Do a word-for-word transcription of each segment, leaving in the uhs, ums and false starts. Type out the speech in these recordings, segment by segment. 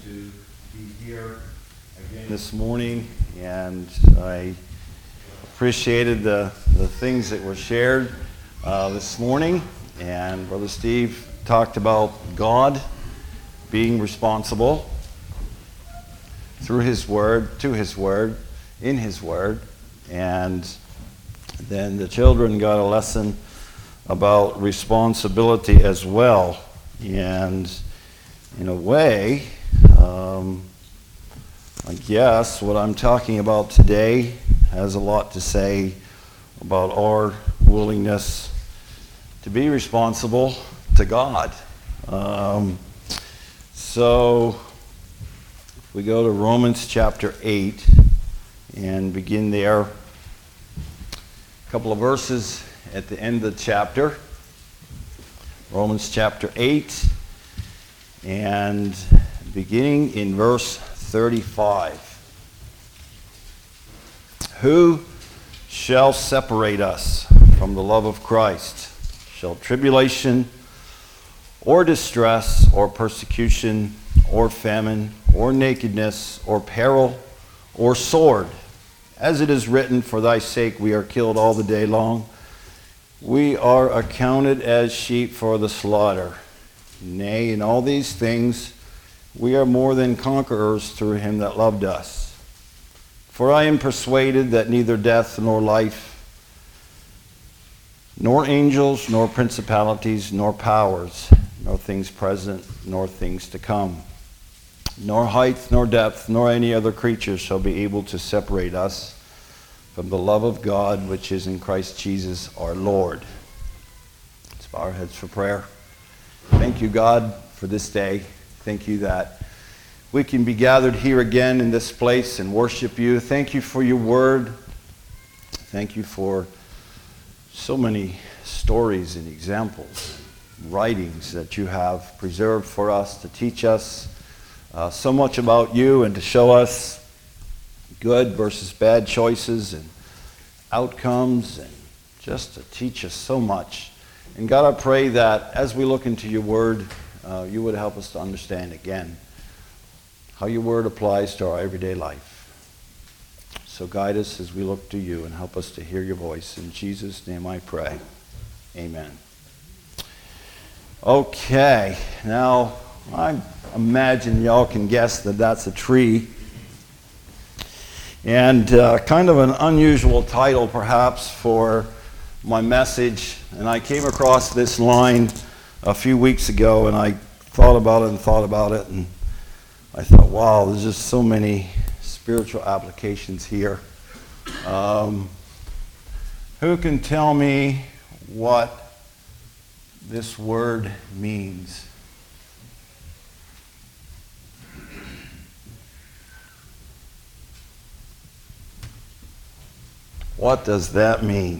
to be here again this morning, and I appreciated the, the things that were shared uh, this morning. And Brother Steve talked about God being responsible through His Word, to His Word, in His Word. And then the children got a lesson about responsibility as well. And in a way, um, I guess what I'm talking about today has a lot to say about our willingness to be responsible to God. Um, so, if we go to Romans chapter eight and begin there, a couple of verses at the end of the chapter. Romans chapter eight, and beginning in verse thirty-five. Who shall separate us from the love of Christ? Shall tribulation, or distress, or persecution, or famine, or nakedness, or peril, or sword? As it is written, for thy sake we are killed all the day long. We are accounted as sheep for the slaughter. Nay, in all these things we are more than conquerors through him that loved us. For I am persuaded that neither death nor life, nor angels, nor principalities, nor powers, nor things present, nor things to come, nor height, nor depth, nor any other creature shall be able to separate us from the love of God which is in Christ Jesus our Lord. Let's bow our heads for prayer. Thank you, God, for this day. Thank you that we can be gathered here again in this place and worship you. Thank you for your word. Thank you for so many stories and examples, writings that you have preserved for us to teach us uh, so much about you and to show us good versus bad choices and outcomes, and just to teach us so much. And God, I pray that as we look into your word, uh, you would help us to understand again how your word applies to our everyday life. So guide us as we look to you and help us to hear your voice. In Jesus' name I pray. Amen. Okay, now I imagine y'all can guess that that's a tree. And uh, kind of an unusual title perhaps for my message. And I came across this line a few weeks ago, and I thought about it and thought about it, and I thought, wow, there's just so many spiritual applications here. Um, who can tell me what this word means? What does that mean?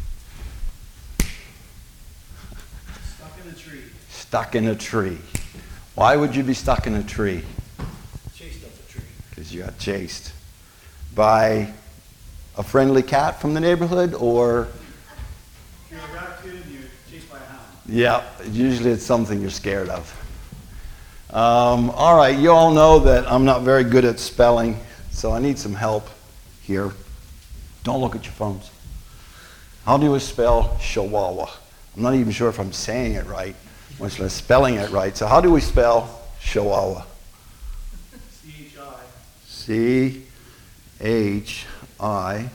Stuck in a tree. Stuck in a tree. Why would you be stuck in a tree? Chased up the tree. Because you got chased by a friendly cat from the neighborhood, or? If you're a raccoon, you're chased by a hound. Yeah, usually it's something you're scared of. Um, all right, you all know that I'm not very good at spelling, so I need some help here. Don't look at your phones. How do you spell Chihuahua? I'm not even sure if I'm saying it right, much less spelling it right. So how do we spell Chihuahua? C H I. C H I.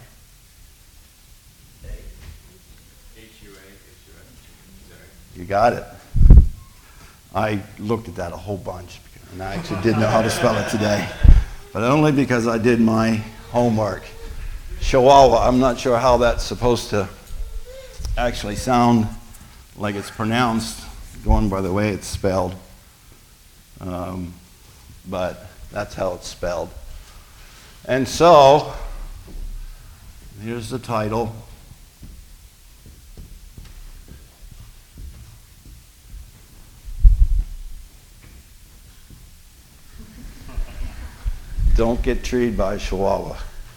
You got it. I looked at that a whole bunch, and I actually didn't know how to spell it today, but only because I did my homework. Chihuahua, I'm not sure how that's supposed to actually sound like it's pronounced, going by the way it's spelled. Um, but that's how it's spelled. And so, here's the title. Don't get treed by a Chihuahua.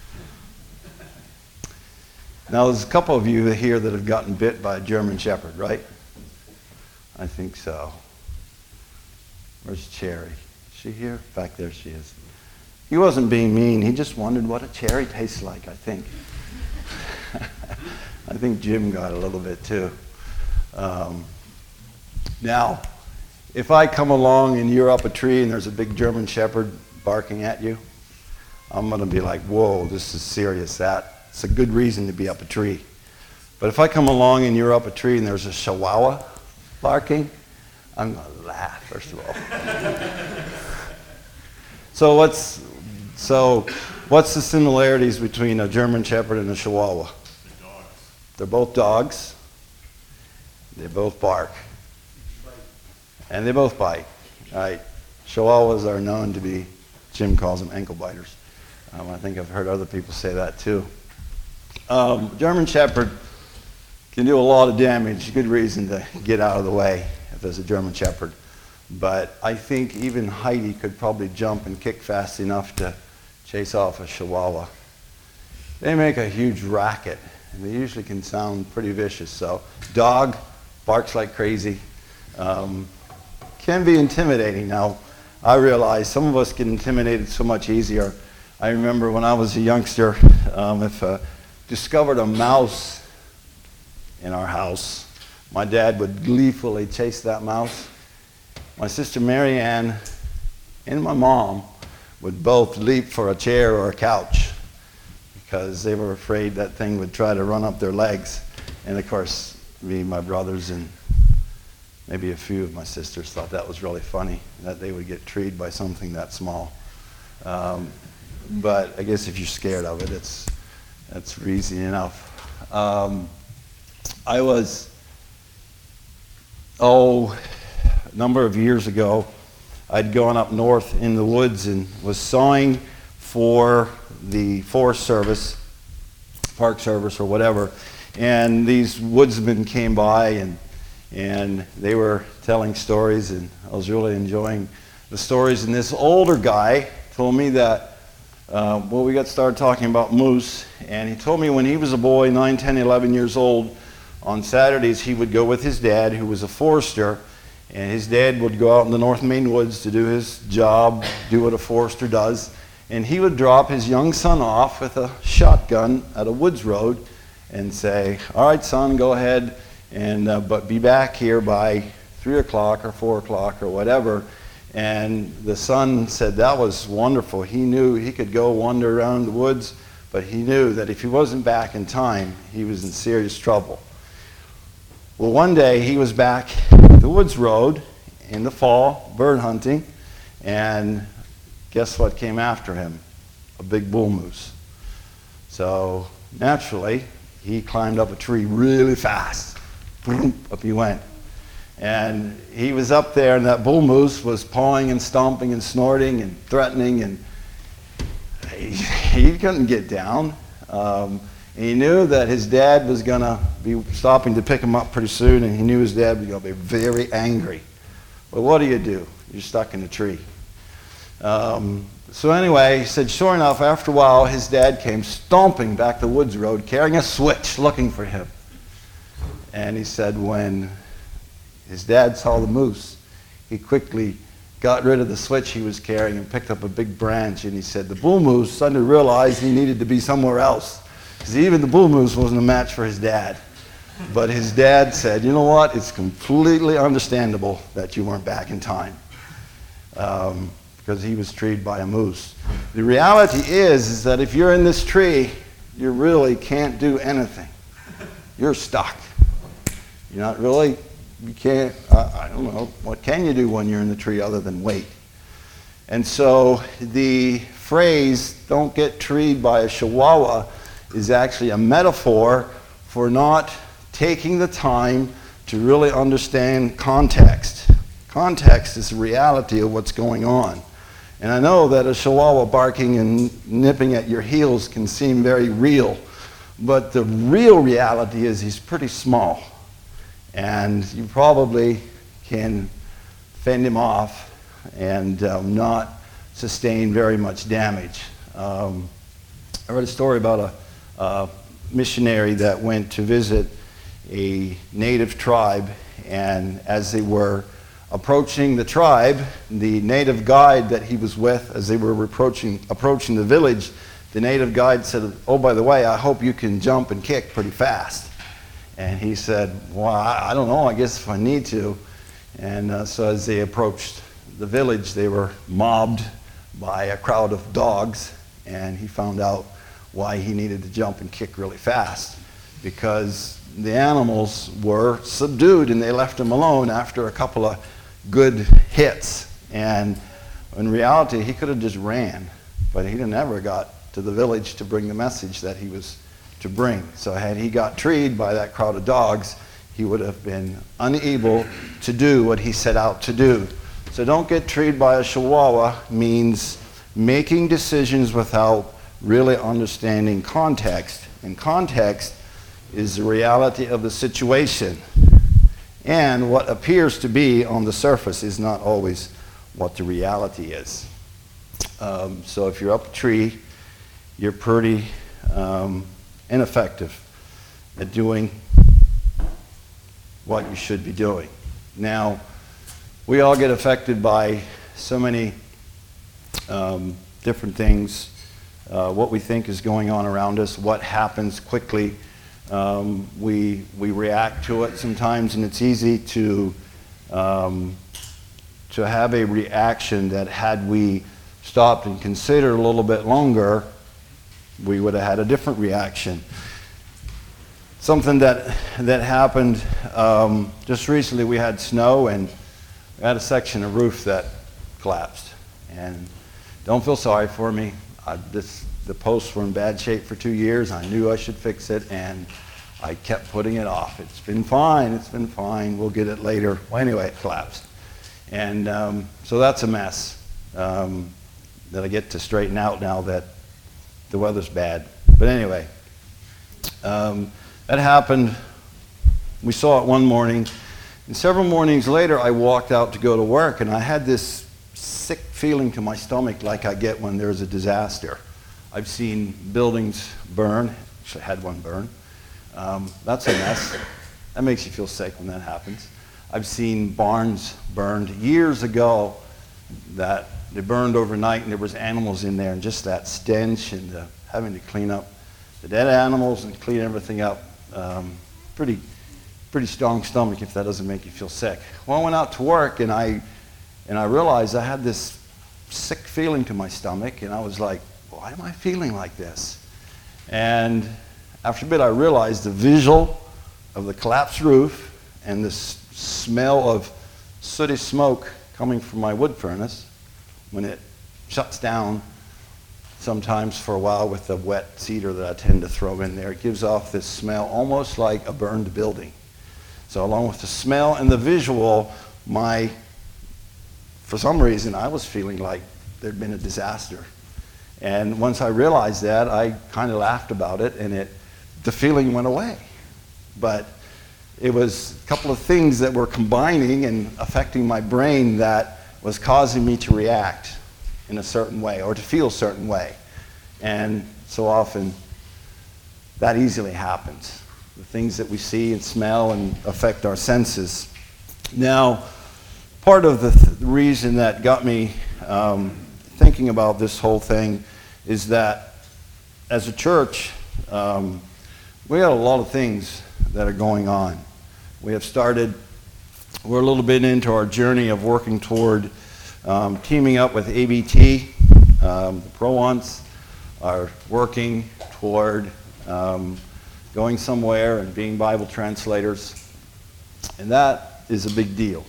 Now, there's a couple of you here that have gotten bit by a German Shepherd, right? I think so. Where's Cherry? she here? Back there she is. He wasn't being mean. He just wondered what a cherry tastes like, I think. I think Jim got a little bit too. Um, now, if I come along and you're up a tree and there's a big German Shepherd barking at you, I'm going to be like, whoa, this is serious. That's a good reason to be up a tree. But if I come along and you're up a tree and there's a Chihuahua barking, I'm going to laugh, first of all. so what's so what's the similarities between a German Shepherd and a Chihuahua? They're dogs. They're both dogs. They both bark. And they both bite. Right? Chihuahuas are known to be, Jim calls them ankle biters. Um, I think I've heard other people say that too. Um, German Shepherd can do a lot of damage. Good reason to get out of the way if there's a German Shepherd. But I think even Heidi could probably jump and kick fast enough to chase off a Chihuahua. They make a huge racket, and they usually can sound pretty vicious. So, dog barks like crazy. Um, can be intimidating. Now, I realize some of us get intimidated so much easier. I remember when I was a youngster, um, if I discovered a mouse in our house, my dad would gleefully chase that mouse. My sister Mary Ann and my mom would both leap for a chair or a couch because they were afraid that thing would try to run up their legs. And of course, me, my brothers, and maybe a few of my sisters thought that was really funny, that they would get treed by something that small. Um, but I guess if you're scared of it, it's that's easy enough. Um, I was, oh, a number of years ago, I'd gone up north in the woods and was sawing for the Forest Service, Park Service or whatever, and these woodsmen came by and and they were telling stories, and I was really enjoying the stories. And this older guy told me that, uh, well, we got started talking about moose, and he told me when he was a boy, nine, ten, eleven years old, on Saturdays he would go with his dad, who was a forester, and his dad would go out in the North Maine woods to do his job, do what a forester does, and he would drop his young son off with a shotgun at a woods road and say, all right, son, go ahead, and uh, but be back here by three o'clock or four o'clock or whatever. And the son said that was wonderful. He knew he could go wander around the woods, but he knew that if he wasn't back in time, he was in serious trouble. Well, one day he was back at the woods road in the fall, bird hunting, and guess what came after him? A big bull moose. So naturally, he climbed up a tree really fast. Boom, up he went. And he was up there, and that bull moose was pawing and stomping and snorting and threatening, and he, he couldn't get down. Um, and he knew that his dad was going to be stopping to pick him up pretty soon, and he knew his dad was going to be very angry. Well, what do you do? You're stuck in a tree. Um, so anyway, he said, sure enough, after a while, his dad came stomping back the woods road, carrying a switch, looking for him. And he said when his dad saw the moose, he quickly got rid of the switch he was carrying and picked up a big branch, and he said the bull moose suddenly realized he needed to be somewhere else, because even the bull moose wasn't a match for his dad. But his dad said, you know what, it's completely understandable that you weren't back in time, um, because he was treed by a moose. The reality is, is that if you're in this tree, you really can't do anything. You're stuck. You're not really, you can't, uh, I don't know, what can you do when you're in the tree other than wait? And so the phrase, don't get treed by a Chihuahua, is actually a metaphor for not taking the time to really understand context. Context is the reality of what's going on. And I know that a Chihuahua barking and nipping at your heels can seem very real, but the real reality is he's pretty small. And you probably can fend him off and um, not sustain very much damage. Um, I read a story about a, a missionary that went to visit a native tribe, and as they were approaching the tribe, the native guide that he was with, as they were approaching, approaching the village, the native guide said, "Oh, by the way, I hope you can jump and kick pretty fast." And he said, "Well, I, I don't know, I guess if I need to." And uh, so as they approached the village, they were mobbed by a crowd of dogs, and he found out why he needed to jump and kick really fast, because the animals were subdued and they left him alone after a couple of good hits. And in reality, he could have just ran, but he never got to the village to bring the message that he was to bring. So had he got treed by that crowd of dogs, he would have been unable to do what he set out to do. So don't get treed by a chihuahua means making decisions without really understanding context. And context is the reality of the situation. And what appears to be on the surface is not always what the reality is. Um, so if you're up a tree, you're pretty um, ineffective at doing what you should be doing. Now, we all get affected by so many um, different things, uh, what we think is going on around us, what happens quickly. Um, we, we react to it sometimes, and it's easy to, um, to have a reaction that had we stopped and considered a little bit longer, we would have had a different reaction. Something that, that happened um, just recently, we had snow, and we had a section of roof that collapsed. And don't feel sorry for me. I, this, the posts were in bad shape for two years. I knew I should fix it, and I kept putting it off. It's been fine, it's been fine, we'll get it later. Well, anyway, it collapsed. And um, so that's a mess um, that I get to straighten out now that the weather's bad. But anyway, um, that happened. We saw it one morning, and several mornings later I walked out to go to work, and I had this sick feeling to my stomach like I get when there's a disaster. I've seen buildings burn. Actually, I had one burn. Um, that's a mess. That makes you feel sick when that happens. I've seen barns burned years ago that they burned overnight, and there was animals in there, and just that stench and the, having to clean up the dead animals and clean everything up. Um, pretty, pretty strong stomach if that doesn't make you feel sick. Well, I went out to work, and I, and I realized I had this sick feeling to my stomach, and I was like, why am I feeling like this? And after a bit, I realized the visual of the collapsed roof and this smell of sooty smoke coming from my wood furnace when it shuts down sometimes for a while with the wet cedar that I tend to throw in there. It gives off this smell almost like a burned building. So along with the smell and the visual, my, for some reason, I was feeling like there'd been a disaster. And once I realized that, I kind of laughed about it, and it, the feeling went away. But it was a couple of things that were combining and affecting my brain that was causing me to react in a certain way or to feel a certain way. And so often that easily happens. The things that we see and smell and affect our senses. Now, part of the th- reason that got me um, thinking about this whole thing is that as a church, um, we got a lot of things that are going on. We have started, we're a little bit into our journey of working toward um, teaming up with A B T. Um, the Pro-Onts are working toward um, going somewhere and being Bible translators. And that is a big deal.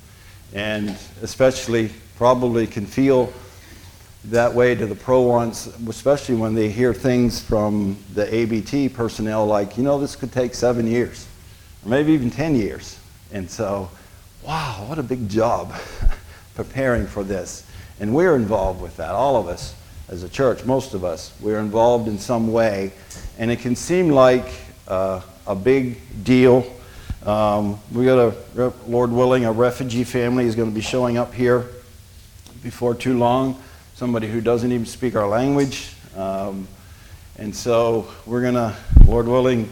And especially probably can feel that way to the Pro-Onts, especially when they hear things from the A B T personnel like, you know, this could take seven years, or maybe even ten years. And so, wow, what a big job preparing for this. And we're involved with that, all of us as a church, most of us, we're involved in some way. And it can seem like uh, a big deal. Um, we got a, Lord willing, a refugee family is going to be showing up here before too long. Somebody who doesn't even speak our language. Um, and so we're going to, Lord willing,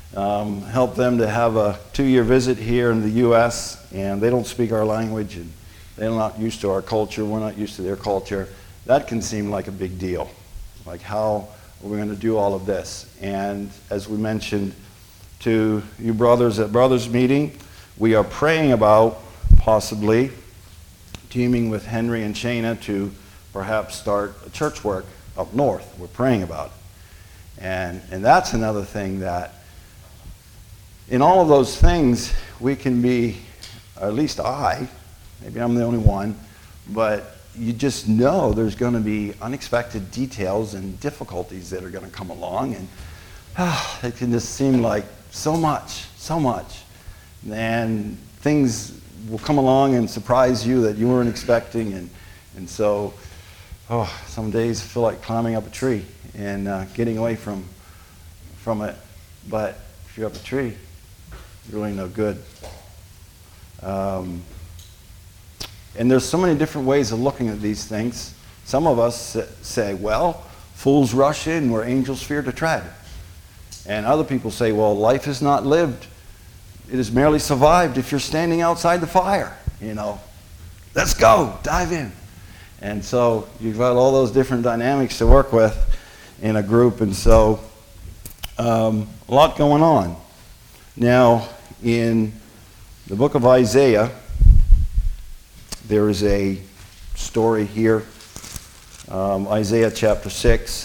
um, helped them to have a two-year visit here in the U S, and they don't speak our language, and they're not used to our culture. We're not used to their culture. That can seem like a big deal. Like, how are we going to do all of this? And as we mentioned to you brothers at Brothers Meeting, we are praying about possibly teaming with Henry and Shana to perhaps start a church work up north. We're praying about it. And, and that's another thing that, in all of those things, we can be, or at least I, maybe I'm the only one, but you just know there's going to be unexpected details and difficulties that are going to come along, and ah, it can just seem like so much, so much. And things will come along and surprise you that you weren't expecting, and, and so oh, some days I feel like climbing up a tree and uh, getting away from from it. But if you're up a tree, you're really no good. Um, and there's so many different ways of looking at these things. Some of us say, well, fools rush in where angels fear to tread. And other people say, well, life is not lived. It is merely survived if you're standing outside the fire. You know, let's go, dive in. And so you've got all those different dynamics to work with in a group, and so um, a lot going on. Now, in the book of Isaiah, there is a story here, um, Isaiah chapter six,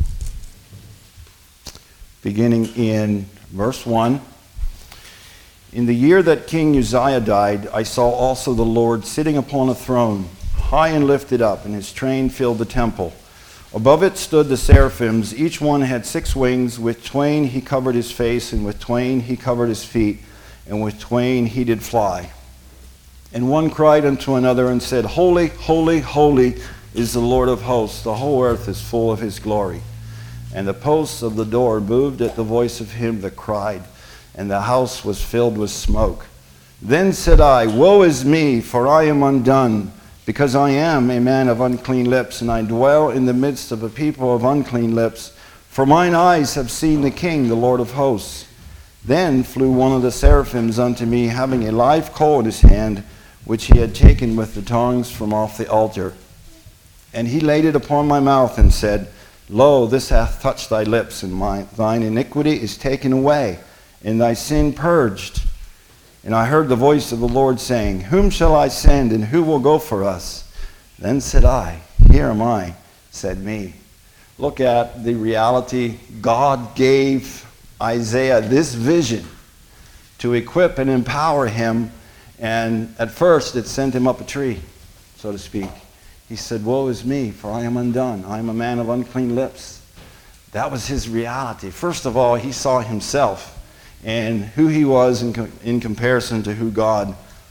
beginning in verse one. In the year that King Uzziah died, I saw also the Lord sitting upon a throne, high and lifted up, and his train filled the temple. Above it stood the seraphims. Each one had six wings. With twain he covered his face, and with twain he covered his feet, and with twain he did fly. And one cried unto another and said, Holy, holy, holy is the Lord of hosts. The whole earth is full of his glory. And the posts of the door moved at the voice of him that cried, and the house was filled with smoke. Then said I, Woe is me, for I am undone, because I am a man of unclean lips, and I dwell in the midst of a people of unclean lips. For mine eyes have seen the King, the Lord of hosts. Then flew one of the seraphims unto me, having a live coal in his hand, which he had taken with the tongs from off the altar. And he laid it upon my mouth, and said, Lo, this hath touched thy lips, and my, thine iniquity is taken away, and thy sin purged. And I heard the voice of the Lord saying, Whom shall I send, and who will go for us? Then said I, Here am I, said me. Look at the reality. God gave Isaiah this vision to equip and empower him, and at first it sent him up a tree, so to speak. He said, Woe is me, for I am undone. I am a man of unclean lips. That was his reality. First of all, he saw himself and who he was in, co- in comparison to who God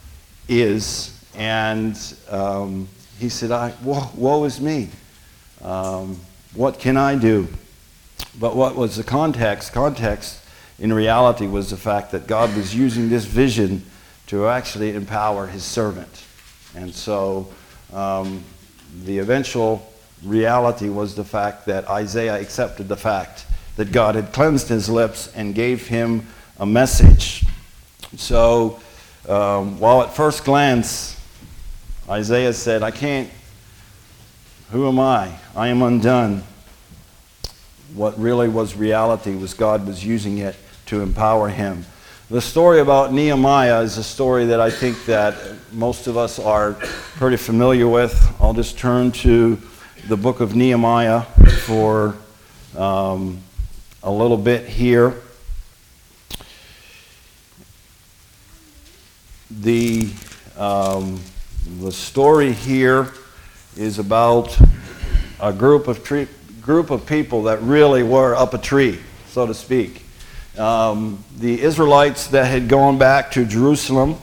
is. And um, he said, I, woe, woe is me. Um, what can I do? But what was the context? Context, in reality, was the fact that God was using this vision to actually empower his servant. And so um, the eventual reality was the fact that Isaiah accepted the fact that God had cleansed his lips and gave him a message. So um, while at first glance Isaiah said, I can't, who am I? I am undone. What really was reality was God was using it to empower him. The story about Nehemiah is a story that I think that most of us are pretty familiar with. I'll just turn to the book of Nehemiah for um, a little bit here. The, um, the story here is about a group of, tree, group of people that really were up a tree, so to speak. Um, the Israelites that had gone back to Jerusalem,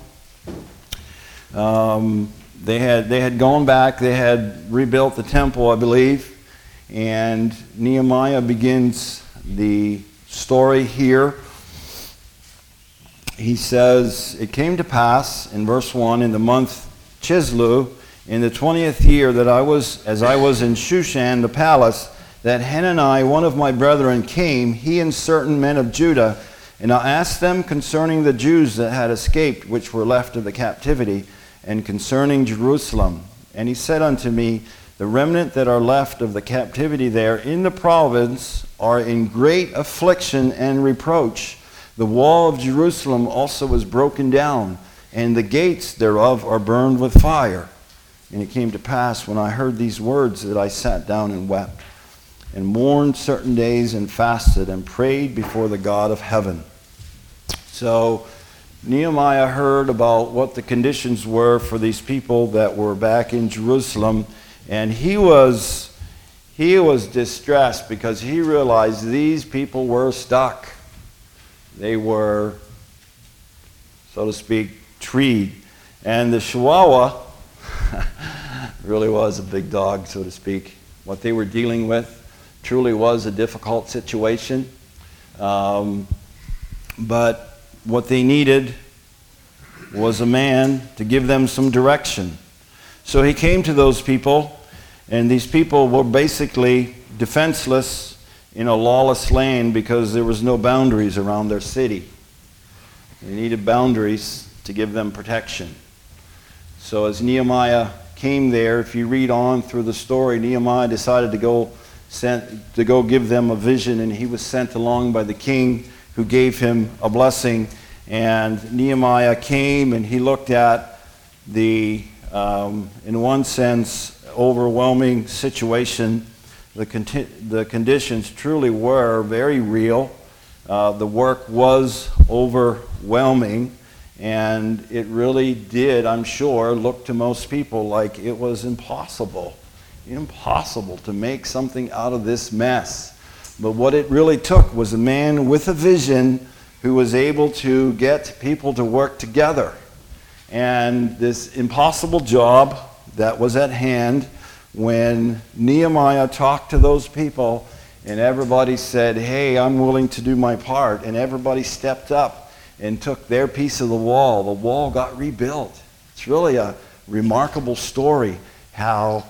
um, they had they had gone back, they had rebuilt the temple, I believe, and Nehemiah begins the story here. He says, It came to pass, in verse one, in the month Chislev, in the twentieth year, that I was, as I was in Shushan, the palace, that Hanani, one of my brethren, came, he and certain men of Judah, And I asked them concerning the Jews that had escaped, which were left of the captivity, and concerning Jerusalem. And he said unto me, the remnant that are left of the captivity there in the province are in great affliction and reproach. The wall of Jerusalem also is broken down, and the gates thereof are burned with fire. And it came to pass, when I heard these words, that I sat down and wept, and mourned certain days, and fasted, and prayed before the God of heaven. So Nehemiah heard about what the conditions were for these people that were back in Jerusalem, and he was he was distressed because he realized these people were stuck. They were, so to speak, treed. And the Chihuahua really was a big dog, so to speak. What they were dealing with truly was a difficult situation. Um, but what they needed was a man to give them some direction. So he came to those people, and these people were basically defenseless in a lawless land because there was no boundaries around their city. They needed boundaries to give them protection. So as Nehemiah came there, if you read on through the story, Nehemiah decided to go sent to go give them a vision, and he was sent along by the king, who gave him a blessing. And Nehemiah came and he looked at the, um, in one sense, overwhelming situation. The, conti- the conditions truly were very real. Uh, the work was overwhelming, and it really did, I'm sure, look to most people like it was impossible. Impossible to make something out of this mess. But what it really took was a man with a vision who was able to get people to work together. And this impossible job that was at hand, when Nehemiah talked to those people and everybody said, hey, I'm willing to do my part, and everybody stepped up and took their piece of the wall, the wall got rebuilt. It's really a remarkable story how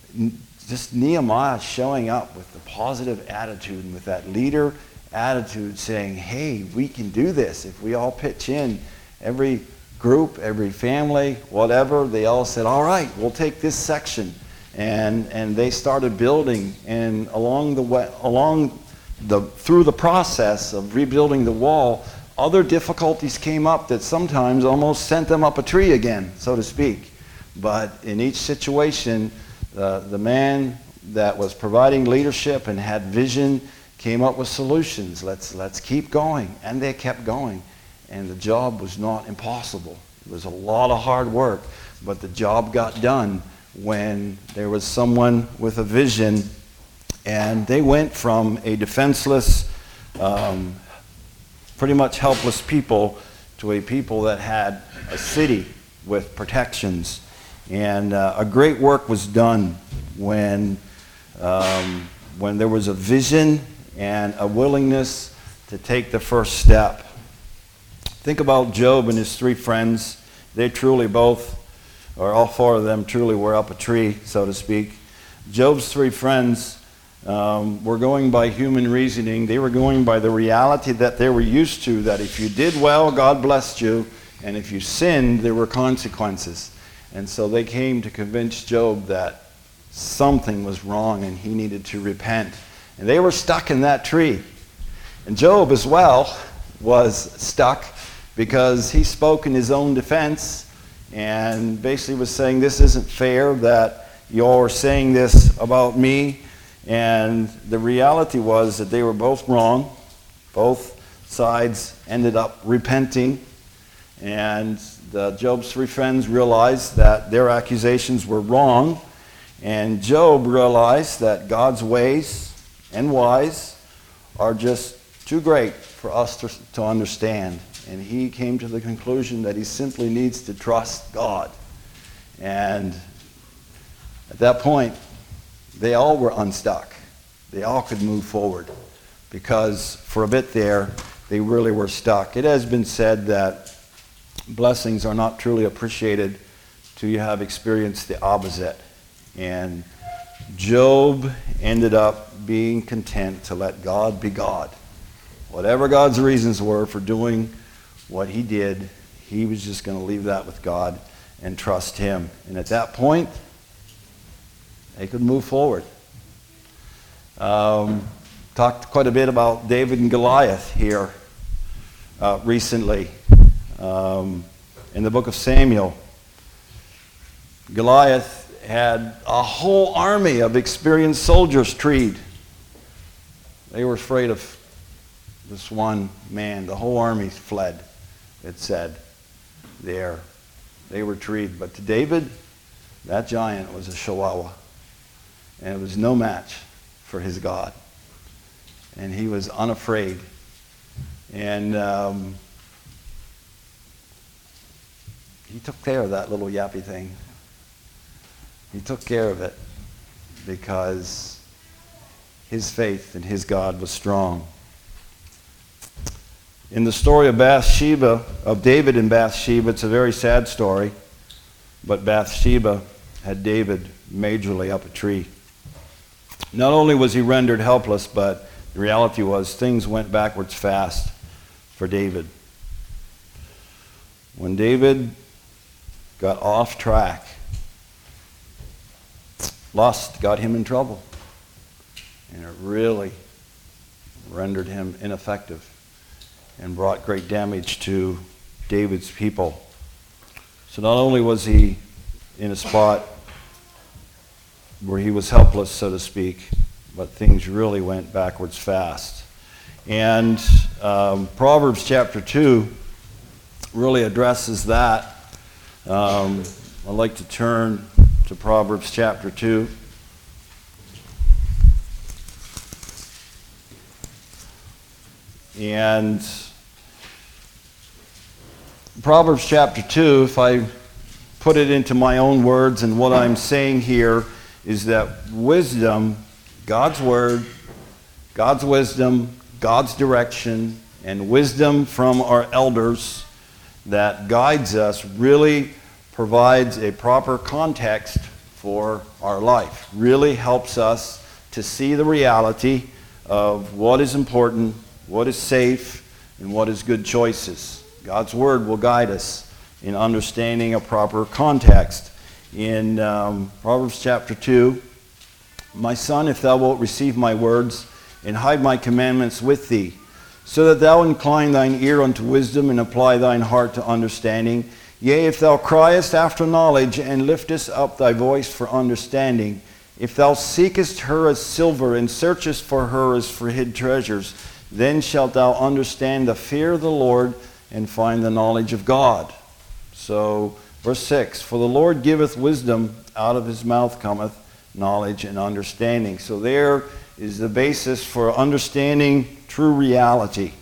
just Nehemiah showing up with the positive attitude and with that leader attitude, saying, hey, we can do this if we all pitch in. Every group, every family, whatever, they all said, all right, we'll take this section. And and they started building, and along the way, along the through the process of rebuilding the wall, other difficulties came up that sometimes almost sent them up a tree again, so to speak. But in each situation, uh, the man that was providing leadership and had vision came up with solutions. Let's let's keep going, and they kept going, and the job was not impossible. It was a lot of hard work, but the job got done when there was someone with a vision, and they went from a defenseless, um, pretty much helpless people to a people that had a city with protections. And uh, a great work was done when, um, when there was a vision and a willingness to take the first step. Think about Job and his three friends. They truly both, or all four of them truly were up a tree, so to speak. Job's three friends um, were going by human reasoning. They were going by the reality that they were used to, that if you did well, God blessed you, and if you sinned, there were consequences. And so they came to convince Job that something was wrong and he needed to repent. And they were stuck in that tree. And Job as well was stuck because he spoke in his own defense and basically was saying, this isn't fair that you all are saying this about me. And the reality was that they were both wrong. Both sides ended up repenting. And the, Job's three friends realized that their accusations were wrong. And Job realized that God's ways and wise are just too great for us to, to understand. And he came to the conclusion that he simply needs to trust God. And at that point, they all were unstuck. They all could move forward because for a bit there, they really were stuck. It has been said that blessings are not truly appreciated till you have experienced the opposite. And Job ended up being content to let God be God. Whatever God's reasons were for doing what he did, he was just going to leave that with God and trust him. And at that point, they could move forward. Um, talked quite a bit about David and Goliath here uh, recently um, in the book of Samuel. Goliath had a whole army of experienced soldiers treed. They were afraid of this one man. The whole army fled, it said, there. They were treed. But to David, that giant was a chihuahua. And it was no match for his God. And he was unafraid. And um, he took care of that little yappy thing. He took care of it because his faith in his God was strong. In the story of Bathsheba, of David and Bathsheba, it's a very sad story, but Bathsheba had David majorly up a tree. Not only was he rendered helpless, but the reality was things went backwards fast for David. When David got off track, lust got him in trouble, and it really rendered him ineffective and brought great damage to David's people. So not only was he in a spot where he was helpless, so to speak, but things really went backwards fast. And um, Proverbs chapter two really addresses that. Um, I'd like to turn to Proverbs chapter two. And Proverbs chapter two, if I put it into my own words, and what I'm saying here is that wisdom, God's word, God's wisdom, God's direction, and wisdom from our elders that guides us really provides a proper context for our life, really helps us to see the reality of what is important, what is safe, and what is good choices. God's word will guide us in understanding a proper context. In um, Proverbs chapter two, my son, if thou wilt receive my words and hide my commandments with thee, so that thou incline thine ear unto wisdom and apply thine heart to understanding. Yea, if thou criest after knowledge and liftest up thy voice for understanding, if thou seekest her as silver and searchest for her as for hid treasures, then shalt thou understand the fear of the Lord and find the knowledge of God. So, verse six, for the Lord giveth wisdom, out of his mouth cometh knowledge and understanding. So there is the basis for understanding true reality.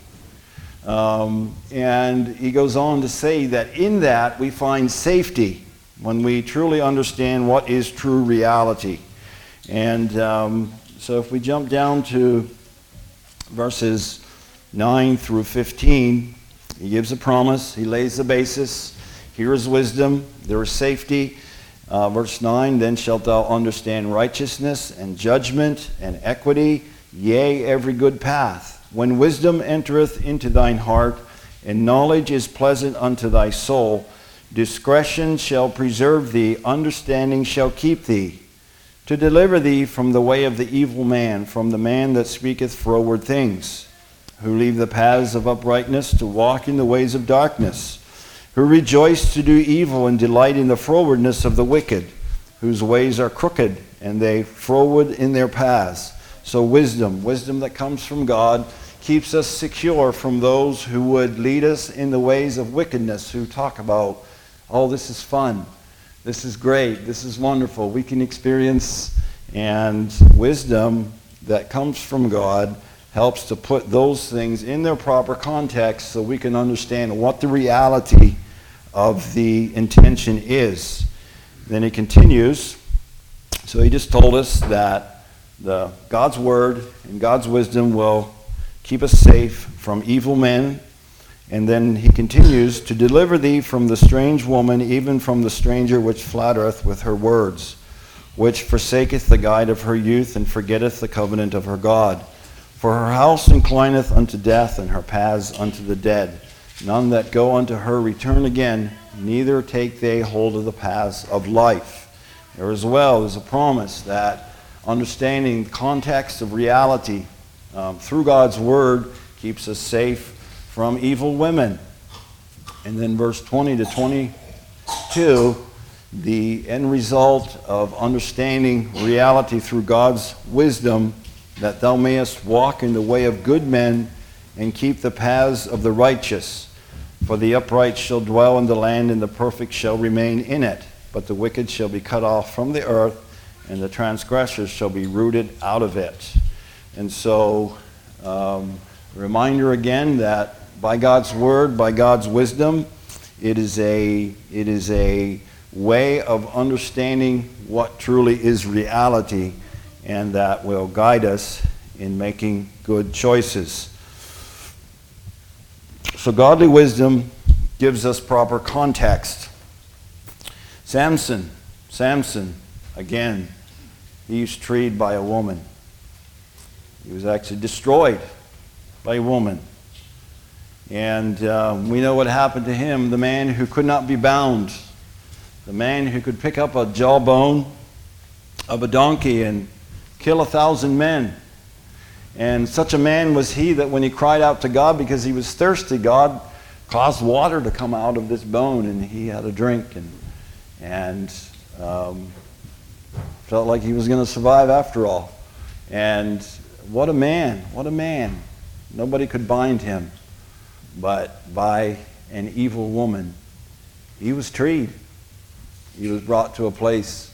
Um, and he goes on to say that in that we find safety when we truly understand what is true reality. And um, so if we jump down to verses nine through fifteen, he gives a promise, he lays the basis. Here is wisdom, there is safety. Uh, verse nine, then shalt thou understand righteousness and judgment and equity, yea, every good path. When wisdom entereth into thine heart, and knowledge is pleasant unto thy soul, discretion shall preserve thee, understanding shall keep thee, to deliver thee from the way of the evil man, from the man that speaketh froward things, who leave the paths of uprightness to walk in the ways of darkness, who rejoice to do evil and delight in the frowardness of the wicked, whose ways are crooked, and they froward in their paths. So wisdom, wisdom that comes from God, keeps us secure from those who would lead us in the ways of wickedness, who talk about, oh, this is fun, this is great, this is wonderful, we can experience. And wisdom that comes from God helps to put those things in their proper context so we can understand what the reality of the intention is. Then he continues. So he just told us that the God's word and God's wisdom will keep us safe from evil men. And then he continues, to deliver thee from the strange woman, even from the stranger which flattereth with her words, which forsaketh the guide of her youth and forgetteth the covenant of her God. For her house inclineth unto death, and her paths unto the dead. None that go unto her return again, neither take they hold of the paths of life. There as well is a promise that understanding the context of reality um, through God's Word keeps us safe from evil women. And then verse twenty to twenty-two, the end result of understanding reality through God's wisdom, that thou mayest walk in the way of good men and keep the paths of the righteous. For the upright shall dwell in the land, and the perfect shall remain in it. But the wicked shall be cut off from the earth, and the transgressors shall be rooted out of it. And so, um, a reminder again that by God's word, by God's wisdom, it is a it is a way of understanding what truly is reality, and that will guide us in making good choices. So godly wisdom gives us proper context. Samson, Samson, again, he was treated by a woman. He was actually destroyed by a woman. And uh, we know what happened to him, the man who could not be bound, the man who could pick up a jawbone of a donkey and kill a thousand men. And such a man was he that when he cried out to God because he was thirsty, God caused water to come out of this bone, and he had a drink, and and um, felt like he was going to survive after all. And what a man, what a man. Nobody could bind him, but by an evil woman, he was treed. He was brought to a place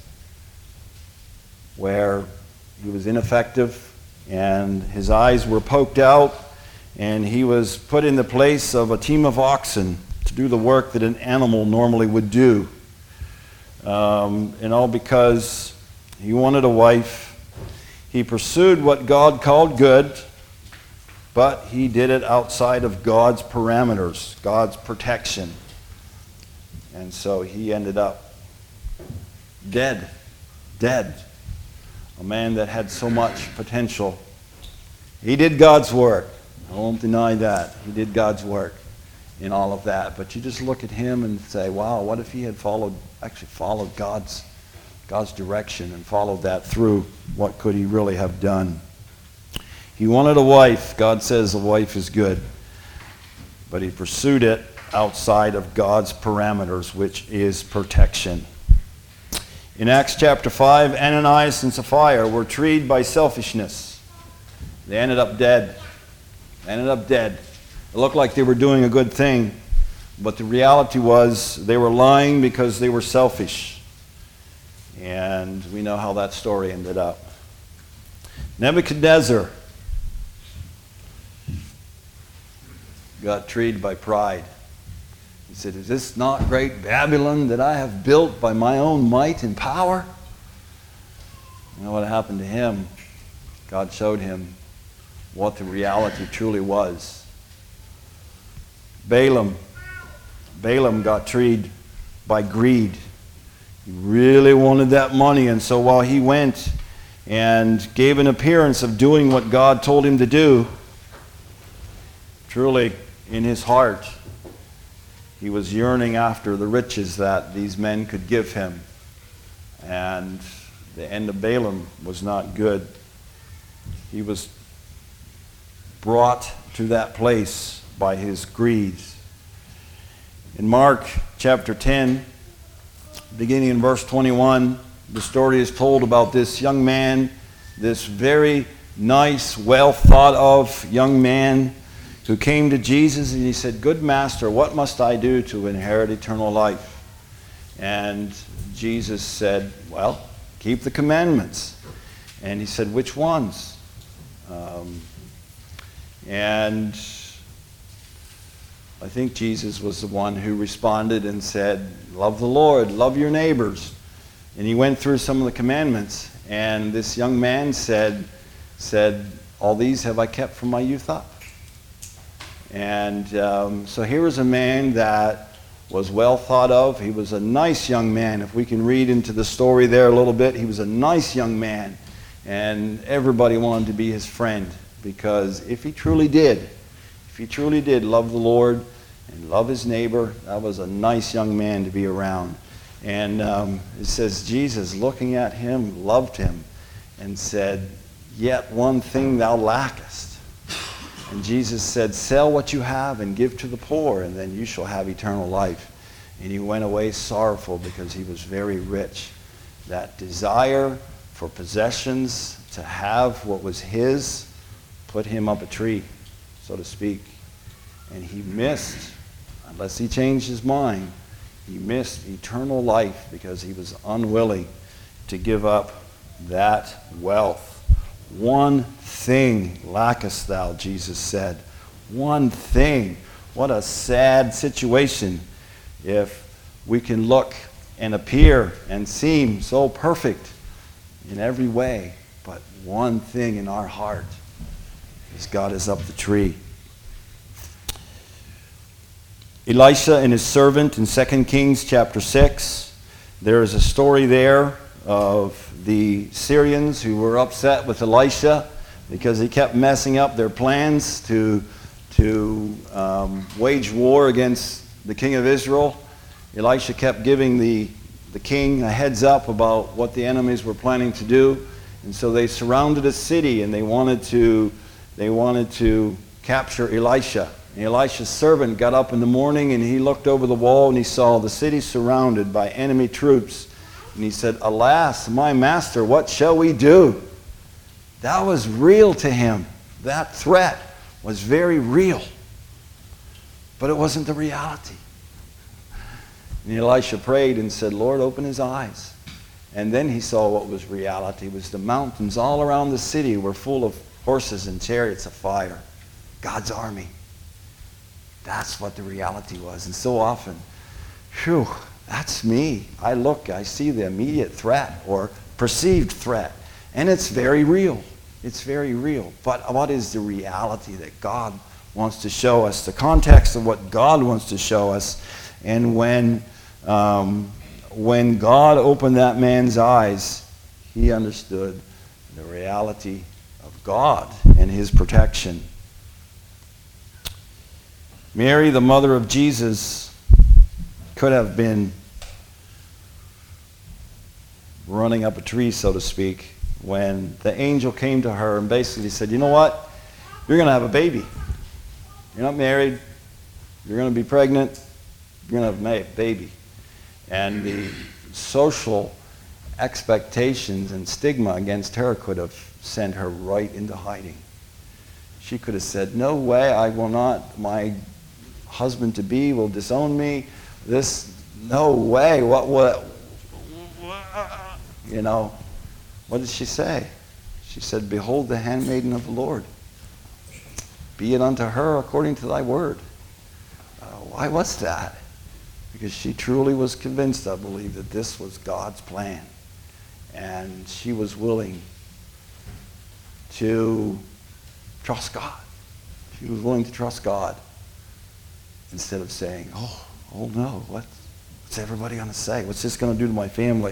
where he was ineffective, and his eyes were poked out, and he was put in the place of a team of oxen to do the work that an animal normally would do. Um, and all because he wanted a wife. He pursued what God called good, but he did it outside of God's parameters, God's protection. And so he ended up dead, dead. A man that had so much potential. He did God's work. I won't deny that. He did God's work in all of that. But you just look at him and say, wow, what if he had followed, actually followed God's, God's direction and followed that through? What could he really have done? He wanted a wife. God says a wife is good. But he pursued it outside of God's parameters, which is protection. In Acts chapter five, Ananias and Sapphira were treated by selfishness. They ended up dead. They ended up dead. It looked like they were doing a good thing, but the reality was they were lying because they were selfish. And we know how that story ended up. Nebuchadnezzar got treated by pride. He said, is this not great Babylon that I have built by my own might and power? You know what happened to him? God showed him what the reality truly was. Balaam. Balaam got treated by greed. He really wanted that money, and so while he went and gave an appearance of doing what God told him to do, truly in his heart, he was yearning after the riches that these men could give him. And the end of Balaam was not good. He was brought to that place by his greed. In Mark chapter ten, beginning in verse twenty-one, the story is told about this young man, this very nice, well thought of young man who came to Jesus, and he said, good master, what must I do to inherit eternal life? And Jesus said, well, keep the commandments. And he said, which ones? Um, and I think Jesus was the one who responded and said, love the Lord, love your neighbors. And he went through some of the commandments, and this young man said, said, all these have I kept from my youth up. And um, so here was a man that was well thought of. He was a nice young man. If we can read into the story there a little bit, he was a nice young man. And everybody wanted to be his friend because if he truly did, if he truly did love the Lord and love his neighbor, that was a nice young man to be around. And um, it says Jesus, looking at him, loved him and said, "Yet one thing thou lackest." And Jesus said, "Sell what you have and give to the poor, and then you shall have eternal life." And he went away sorrowful because he was very rich. That desire for possessions, to have what was his, put him up a tree, so to speak. And he missed, unless he changed his mind, he missed eternal life because he was unwilling to give up that wealth. One thing lackest thou, Jesus said. One thing. What a sad situation if we can look and appear and seem so perfect in every way, but one thing in our heart is God is up the tree. Elisha and his servant in Second Kings chapter six. There is a story there of the Syrians who were upset with Elisha because he kept messing up their plans to, to um, wage war against the king of Israel. Elisha kept giving the, the king a heads up about what the enemies were planning to do. And so they surrounded a city and they wanted to, they wanted to capture Elisha. And Elisha's servant got up in the morning and he looked over the wall and he saw the city surrounded by enemy troops. And he said, "Alas, my master, what shall we do?" That was real to him. That threat was very real. But it wasn't the reality. And Elisha prayed and said, "Lord, open his eyes." And then he saw what was reality. It was the mountains all around the city were full of horses and chariots of fire. God's army. That's what the reality was. And so often, whew, that's me. I look, I see the immediate threat or perceived threat. And it's very real. It's very real. But what is the reality that God wants to show us? The context of what God wants to show us. And when, um, when God opened that man's eyes, he understood the reality of God and his protection. Mary, the mother of Jesus, could have been running up a tree, so to speak, when the angel came to her and basically said, "You know what? You're going to have a baby. You're not married. You're going to be pregnant. You're going to have a baby." And the social expectations and stigma against her could have sent her right into hiding. She could have said, "No way, I will not. My husband-to-be will disown me. This, no way. What, what, you know." What did she say? She said, "Behold the handmaiden of the Lord. Be it unto her according to thy word." Uh, why was that? Because she truly was convinced, I believe, that this was God's plan. And she was willing to trust God. She was willing to trust God instead of saying, oh, oh no, what, what's everybody going to say? What's this going to do to my family?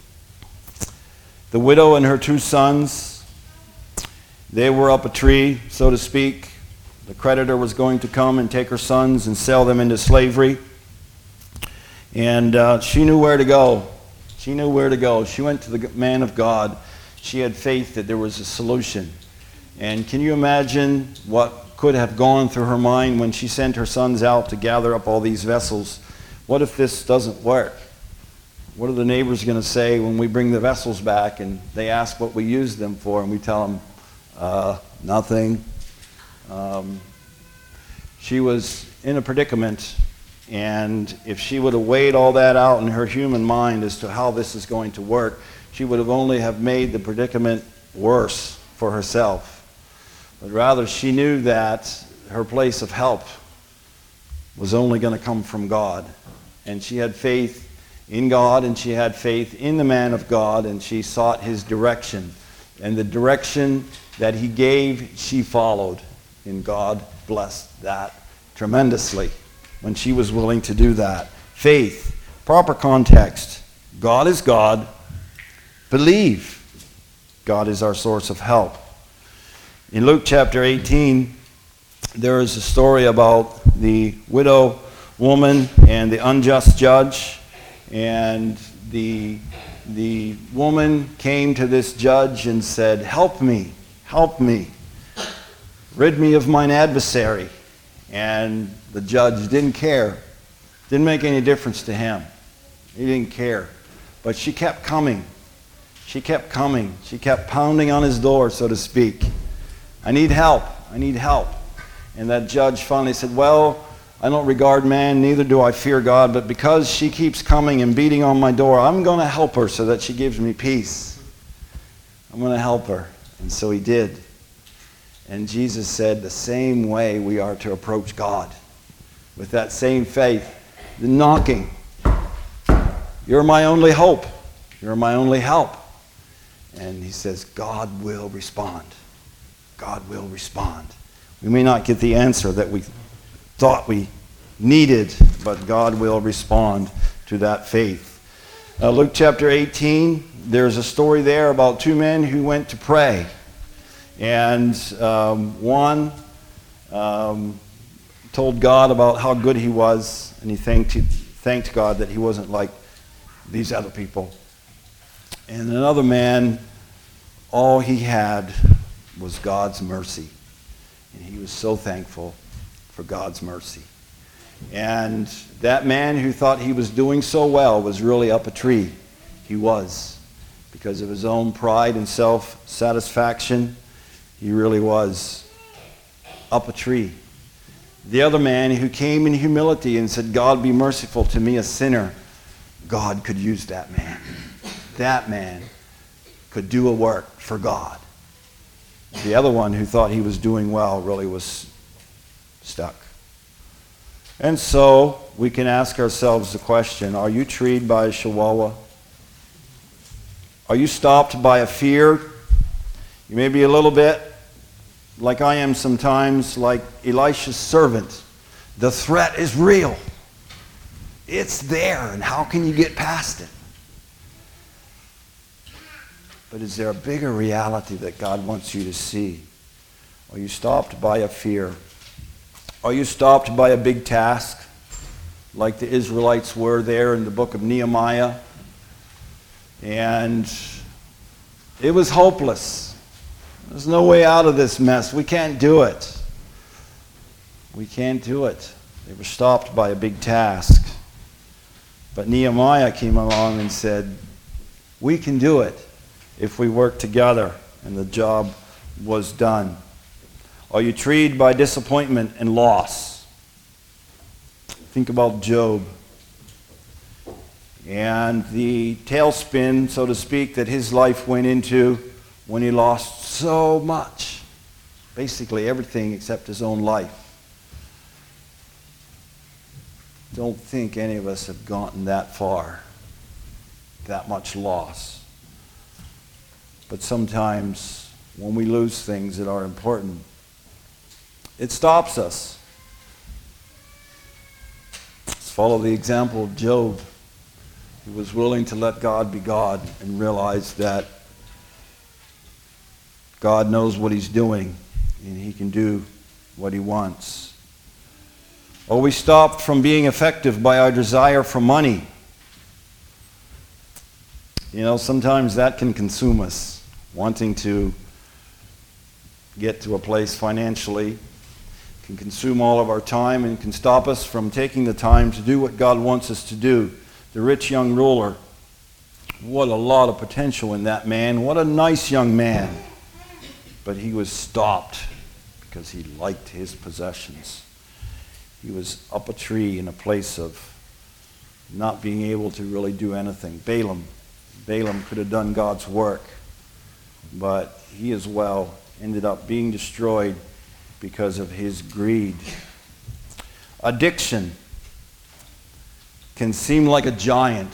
The widow and her two sons, they were up a tree, so to speak. The creditor was going to come and take her sons and sell them into slavery. And uh, she knew where to go. She knew where to go. She went to the man of God. She had faith that there was a solution. And can you imagine what could have gone through her mind when she sent her sons out to gather up all these vessels? What if this doesn't work? What are the neighbors going to say when we bring the vessels back and they ask what we used them for and we tell them, uh, nothing? Um, she was in a predicament, and if she would have weighed all that out in her human mind as to how this is going to work, she would have only have made the predicament worse for herself. But rather, she knew that her place of help was only going to come from God. And she had faith in God, and she had faith in the man of God, and she sought his direction. And the direction that he gave, she followed. And God blessed that tremendously when she was willing to do that. Faith, proper context. God is God. Believe God is our source of help. In Luke chapter eighteen, there is a story about the widow woman and the unjust judge. And the, the woman came to this judge and said, "Help me, help me, rid me of mine adversary." And the judge didn't care. Didn't make any difference to him. He didn't care. But she kept coming. She kept coming. She kept pounding on his door, so to speak. "I need help. I need help." And that judge finally said, "Well, I don't regard man, neither do I fear God, but because she keeps coming and beating on my door, I'm going to help her so that she gives me peace. I'm going to help her." And so he did. And Jesus said the same way we are to approach God, with that same faith, the knocking. "You're my only hope. You're my only help." And he says, God will respond. God will respond. We may not get the answer that we thought we needed, but God will respond to that faith. Uh, Luke chapter eighteen, there's a story there about two men who went to pray. And um, one um, told God about how good he was, and he thanked, thanked God that he wasn't like these other people. And another man, all he had was God's mercy. And he was so thankful for God's mercy. And that man who thought he was doing so well was really up a tree. He was. Because of his own pride and self-satisfaction, he really was up a tree. The other man who came in humility and said, "God, be merciful to me, a sinner," God could use that man. That man could do a work for God. The other one who thought he was doing well really was stuck. And so we can ask ourselves the question, are you treed by a chihuahua? Are you stopped by a fear? You may be a little bit like I am sometimes, like Elisha's servant. The threat is real. It's there, and how can you get past it? But is there a bigger reality that God wants you to see? Are you stopped by a fear? Are you stopped by a big task, like the Israelites were there in the book of Nehemiah? And it was hopeless. There's no way out of this mess. We can't do it. We can't do it. They were stopped by a big task. But Nehemiah came along and said, we can do it if we work together. And the job was done. Are you treated by disappointment and loss? Think about Job. And the tailspin, so to speak, that his life went into when he lost so much. Basically everything except his own life. Don't think any of us have gotten that far. That much loss. But sometimes when we lose things that are important, it stops us. Let's follow the example of Job. He was willing to let God be God and realize that God knows what he's doing and he can do what he wants. Or we stopped from being effective by our desire for money. You know, sometimes that can consume us, wanting to get to a place financially. Can consume all of our time and can stop us from taking the time to do what God wants us to do. The rich young ruler, what a lot of potential in that man. What a nice young man. But he was stopped because he liked his possessions. He was up a tree in a place of not being able to really do anything. Balaam. Balaam could have done God's work, but he as well ended up being destroyed because of his greed. Addiction can seem like a giant,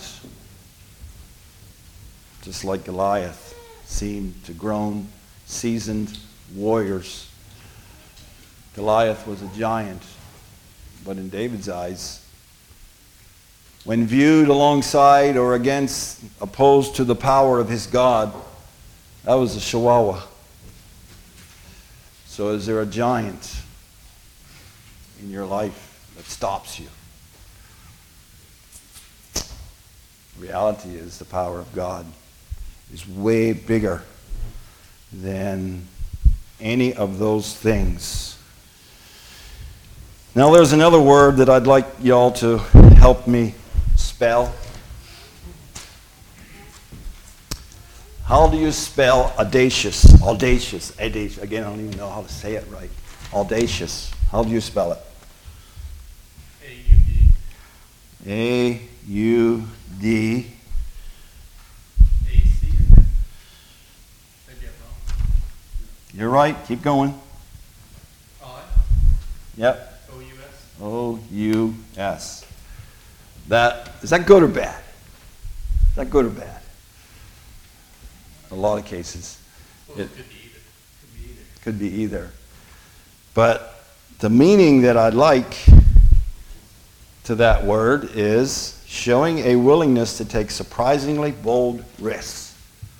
just like Goliath seemed to grown, seasoned warriors. Goliath was a giant, but in David's eyes, when viewed alongside or against, opposed to the power of his God, that was a chihuahua. So is there a giant in your life that stops you? Reality is the power of God is way bigger than any of those things. Now there's another word that I'd like y'all to help me spell. How do you spell audacious? Audacious. Audacious. Again, I don't even know how to say it right. Audacious. How do you spell it? A U D. A U D. A C, I think. Maybe I'm wrong. You're right. Keep going. I. Yep. O U S. O U S. That, is that good or bad? Is that good or bad? A lot of cases. Well, It it could be either. Could be either. could be either. But the meaning that I'd like to that word is showing a willingness to take surprisingly bold risks.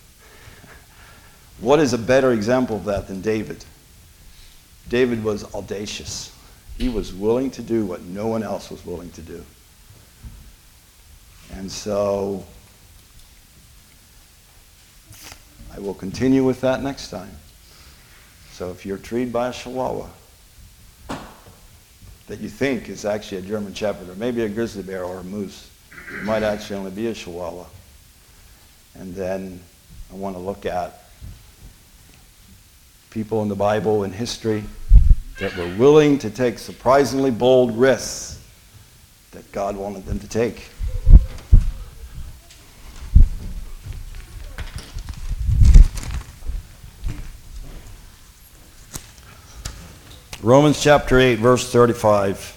What is a better example of that than David? David was audacious. He was willing to do what no one else was willing to do. And so I will continue with that next time. So if you're treated by a Chihuahua that you think is actually a German Shepherd, or maybe a grizzly bear or a moose, it might actually only be a Chihuahua. And then I want to look at people in the Bible and history that were willing to take surprisingly bold risks that God wanted them to take. Romans chapter eight, verse thirty-five.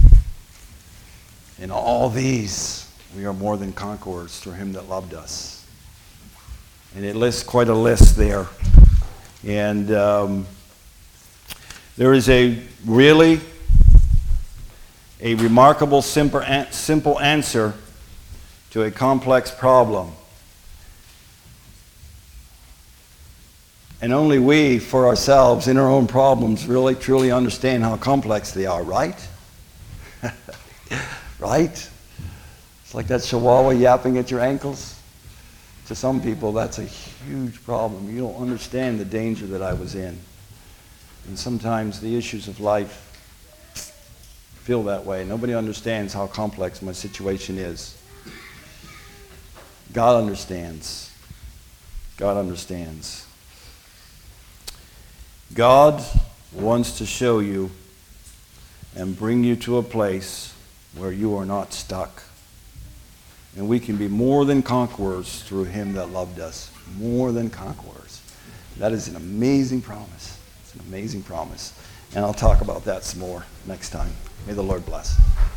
In all these, we are more than conquerors through him that loved us. And it lists quite a list there. And um, there is a really a remarkable simple, simple answer to a complex problem. And only we, for ourselves, in our own problems, really truly understand how complex they are, right? Right? It's like that Chihuahua yapping at your ankles. To some people, that's a huge problem. You don't understand the danger that I was in. And sometimes the issues of life feel that way. Nobody understands how complex my situation is. God understands. God understands. God wants to show you and bring you to a place where you are not stuck. And we can be more than conquerors through him that loved us. More than conquerors. That is an amazing promise. It's an amazing promise. And I'll talk about that some more next time. May the Lord bless.